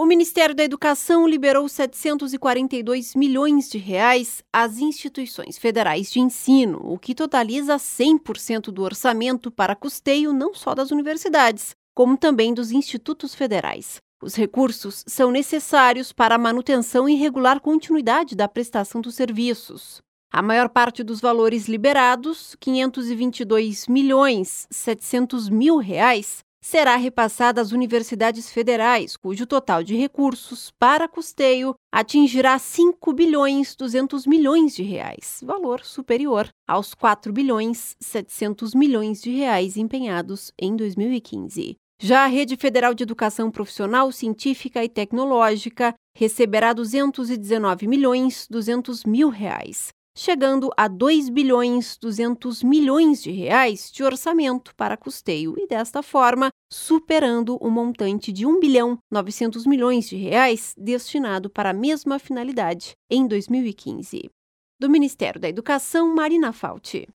O Ministério da Educação liberou 742 milhões de reais às instituições federais de ensino, o que totaliza 100% do orçamento para custeio não só das universidades, como também dos institutos federais. Os recursos são necessários para a manutenção e regular continuidade da prestação dos serviços. A maior parte dos valores liberados, 522 milhões 700 mil reais, será repassada às universidades federais, cujo total de recursos para custeio atingirá 5 bilhões 200 milhões de reais, valor superior aos 4 bilhões 700 milhões de reais empenhados em 2015. Já a Rede Federal de Educação Profissional, Científica e Tecnológica receberá 219 milhões 200 mil reais, chegando a 2 bilhões 200 milhões de reais de orçamento para custeio e, desta forma, superando o montante de 1 bilhão 900 milhões de reais destinado para a mesma finalidade em 2015. Do Ministério da Educação, Marina Fauci.